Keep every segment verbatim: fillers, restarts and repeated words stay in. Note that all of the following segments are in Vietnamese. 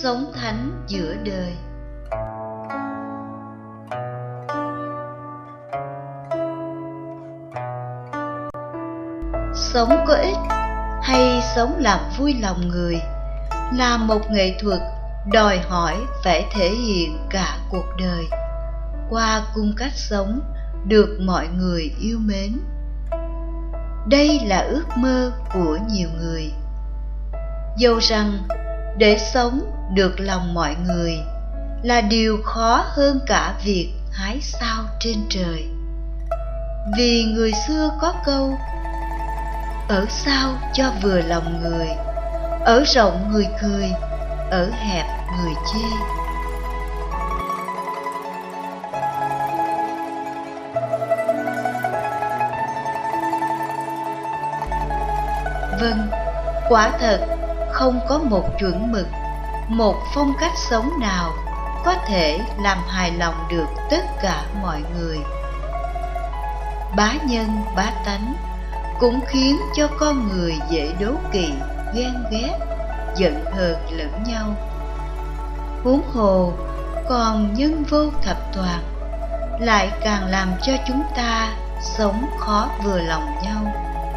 sống thánh giữa đời. Sống có ích hay sống làm vui lòng người là một nghệ thuật đòi hỏi phải thể hiện cả cuộc đời qua cung cách sống được mọi người yêu mến. Đây là ước mơ của nhiều người. Dẫu rằng để sống được lòng mọi người là điều khó hơn cả việc hái sao trên trời. Vì người xưa có câu: ở sao cho vừa lòng người, ở rộng người cười, ở hẹp người chê. Vâng, quả thật không có một chuẩn mực, một phong cách sống nào có thể làm hài lòng được tất cả mọi người. Bá nhân bá tánh cũng khiến cho con người dễ đố kỵ, ghen ghét, giận hờn lẫn nhau. Huống hồ còn nhân vô thập toàn lại càng làm cho chúng ta sống khó vừa lòng nhau.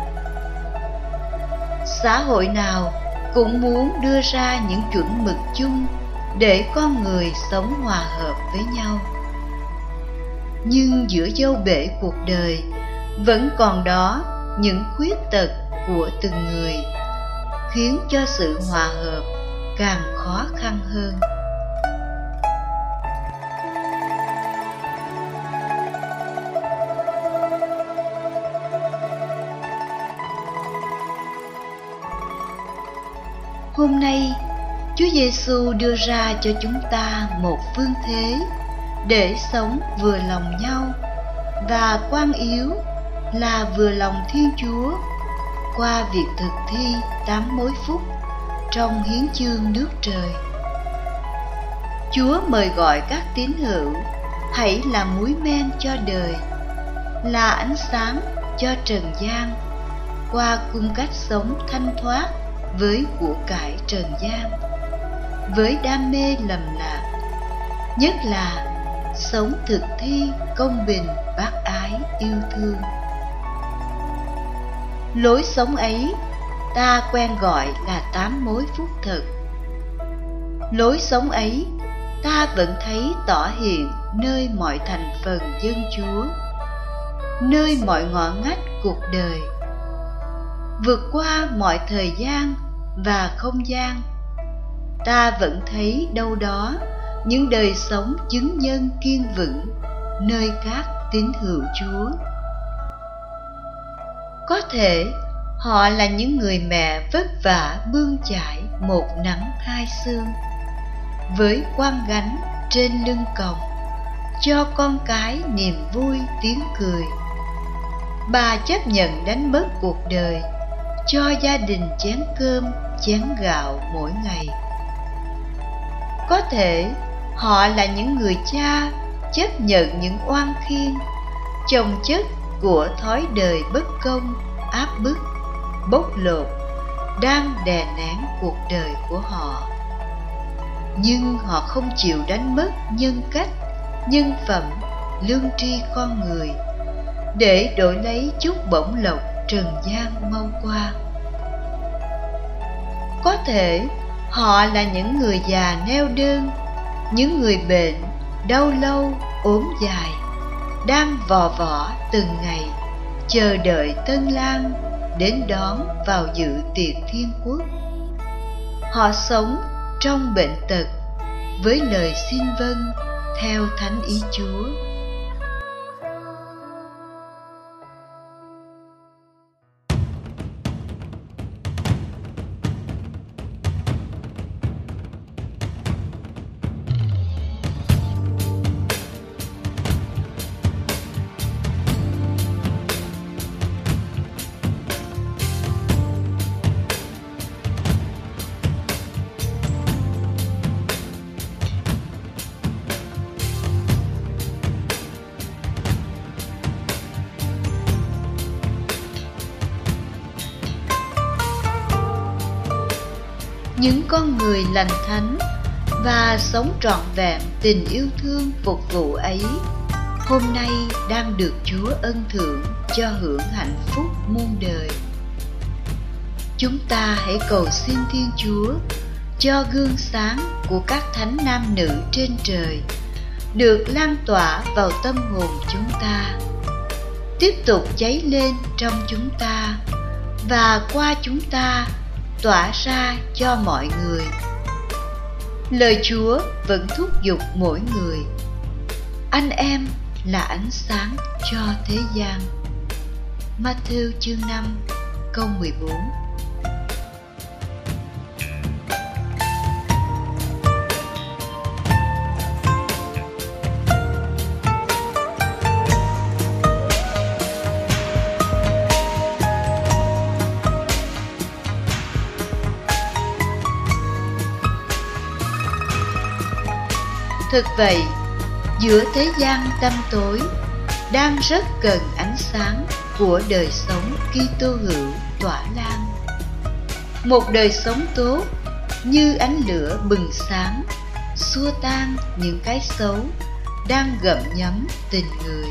Xã hội nào cũng muốn đưa ra những chuẩn mực chung để con người sống hòa hợp với nhau. Nhưng giữa dâu bể cuộc đời vẫn còn đó những khuyết tật của từng người, khiến cho sự hòa hợp càng khó khăn hơn. Hôm nay, Chúa Giêsu đưa ra cho chúng ta một phương thế để sống vừa lòng nhau, và quan yếu là vừa lòng Thiên Chúa qua việc thực thi tám mối phúc trong hiến chương nước trời. Chúa mời gọi các tín hữu hãy là muối men cho đời, là ánh sáng cho trần gian qua cung cách sống thanh thoát với của cải trần gian, với đam mê lầm lạc, nhất là sống thực thi công bình, bác ái, yêu thương. Lối sống ấy ta quen gọi là tám mối phúc thực. Lối sống ấy ta vẫn thấy tỏ hiện nơi mọi thành phần dân Chúa, nơi mọi ngõ ngách cuộc đời. Vượt qua mọi thời gian và không gian, ta vẫn thấy đâu đó những đời sống chứng nhân kiên vững nơi các tín hữu Chúa. Có thể họ là những người mẹ vất vả bươn chải một nắng hai sương, với quan gánh trên lưng còng, cho con cái niềm vui tiếng cười. Bà chấp nhận đánh mất cuộc đời, cho gia đình chén cơm, chén gạo mỗi ngày. Có thể họ là những người cha chấp nhận những oan khiên, chồng chất của thói đời bất công, áp bức, bóc lột đang đè nén cuộc đời của họ. Nhưng họ không chịu đánh mất nhân cách, nhân phẩm, lương tri con người để đổi lấy chút bổng lộc trần gian mau qua. Có thể họ là những người già neo đơn, những người bệnh, đau lâu, ốm dài, đang vò võ từng ngày, chờ đợi Tân Lang đến đón vào dự tiệc thiên quốc. Họ sống trong bệnh tật với lời xin vâng theo thánh ý Chúa. Những con người lành thánh và sống trọn vẹn tình yêu thương phục vụ ấy, hôm nay đang được Chúa ân thưởng cho hưởng hạnh phúc muôn đời. Chúng ta hãy cầu xin Thiên Chúa cho gương sáng của các thánh nam nữ trên trời được lan tỏa vào tâm hồn chúng ta, tiếp tục cháy lên trong chúng ta và qua chúng ta tỏa ra cho mọi người. Lời Chúa vẫn thúc giục mỗi người: anh em là ánh sáng cho thế gian. Ma-thi-ơ chương năm câu mười bốn. Thực vậy, giữa thế gian tăm tối, đang rất cần ánh sáng của đời sống Kitô hữu tỏa lan. Một đời sống tốt như ánh lửa bừng sáng, xua tan những cái xấu đang gặm nhấm tình người.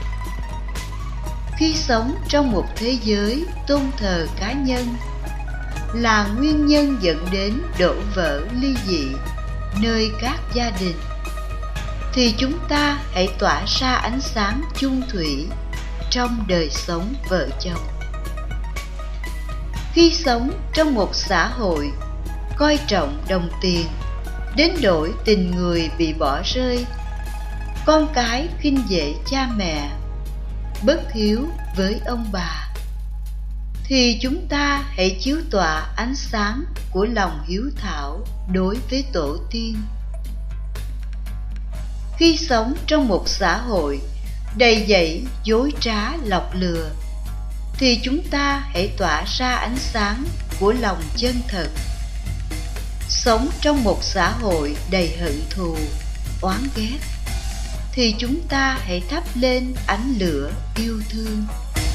Khi sống trong một thế giới tôn thờ cá nhân là nguyên nhân dẫn đến đổ vỡ ly dị nơi các gia đình, thì chúng ta hãy tỏa ra ánh sáng chung thủy trong đời sống vợ chồng. Khi sống trong một xã hội coi trọng đồng tiền đến nỗi tình người bị bỏ rơi, con cái khinh dễ cha mẹ, bất hiếu với ông bà, thì chúng ta hãy chiếu tỏa ánh sáng của lòng hiếu thảo đối với tổ tiên. Khi sống trong một xã hội đầy dẫy dối trá lọc lừa, thì chúng ta hãy tỏa ra ánh sáng của lòng chân thật. Sống trong một xã hội đầy hận thù, oán ghét, thì chúng ta hãy thắp lên ánh lửa yêu thương.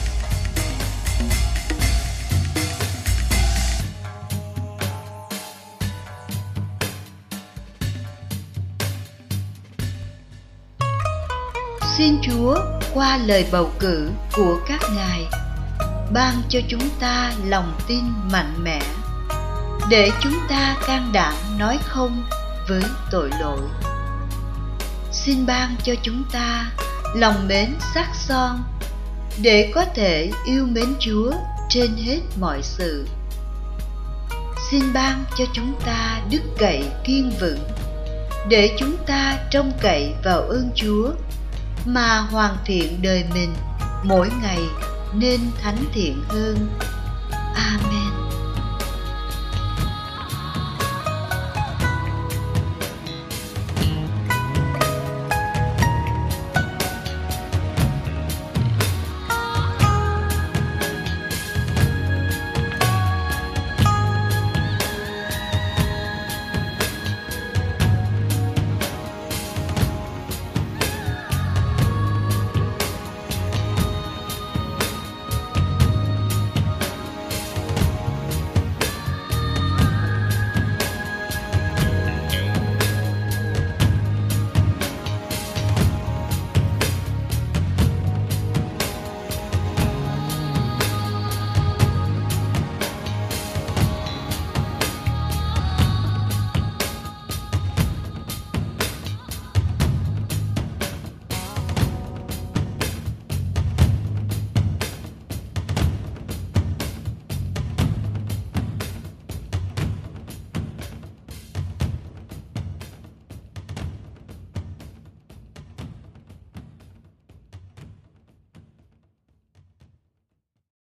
Xin Chúa qua lời bầu cử của các ngài ban cho chúng ta lòng tin mạnh mẽ để chúng ta can đảm nói không với tội lỗi. Xin ban cho chúng ta lòng mến sắc son để có thể yêu mến Chúa trên hết mọi sự. Xin ban cho chúng ta đức cậy kiên vững để chúng ta trông cậy vào ơn Chúa mà hoàn thiện đời mình mỗi ngày nên thánh thiện hơn. Amen.